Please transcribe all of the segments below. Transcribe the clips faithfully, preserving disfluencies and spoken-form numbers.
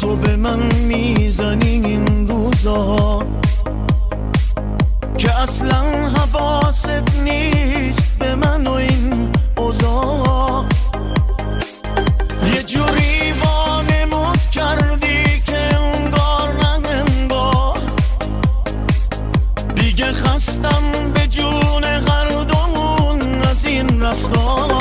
تو به من میزنی این روزا که اصلا حواست نیست به من و این اوضاع. یه جوری وانمود کردی که انگار نه انگار دیگه خستم به جون هر دومون از این رفتار.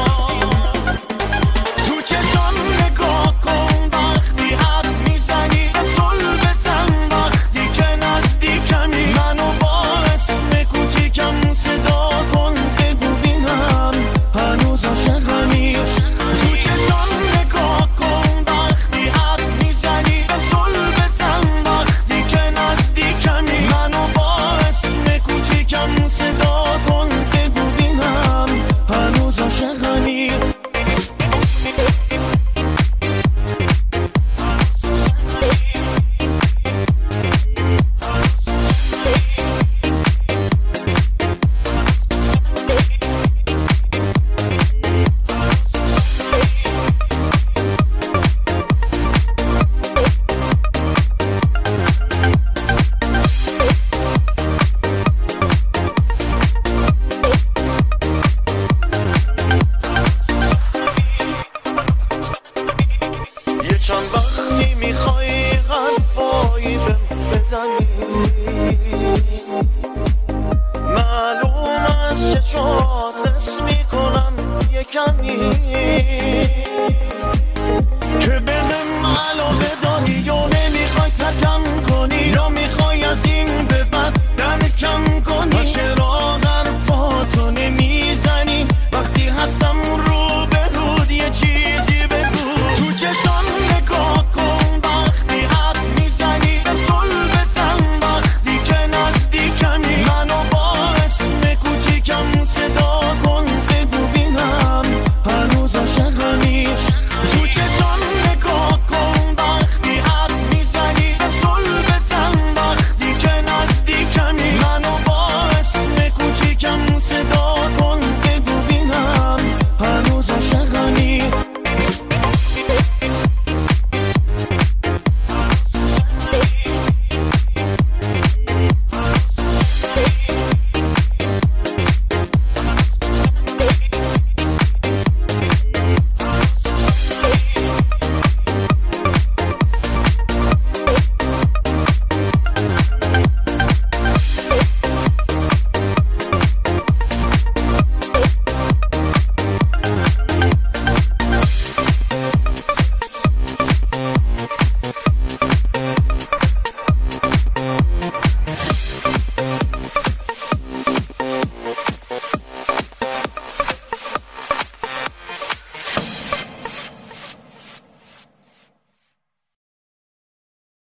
تو چشم نگاه کن وقتی حرف میزنی، صلح بزن وقتی که نزدیکمی، منو با اسم کوچیکم صدا کن بگو بینم هنوز عاشقمی. تو چشم نگاه کن وقتی حرف میزنی، صلح بزن وقتی که نزدیکمی، منو با اسم کوچیکم صدا کن بگو بینم هنوز عاشقمی. چند وقتی میخوای حرفایی بهم بزنی، معلوم از چشات حس میکنم یه کمی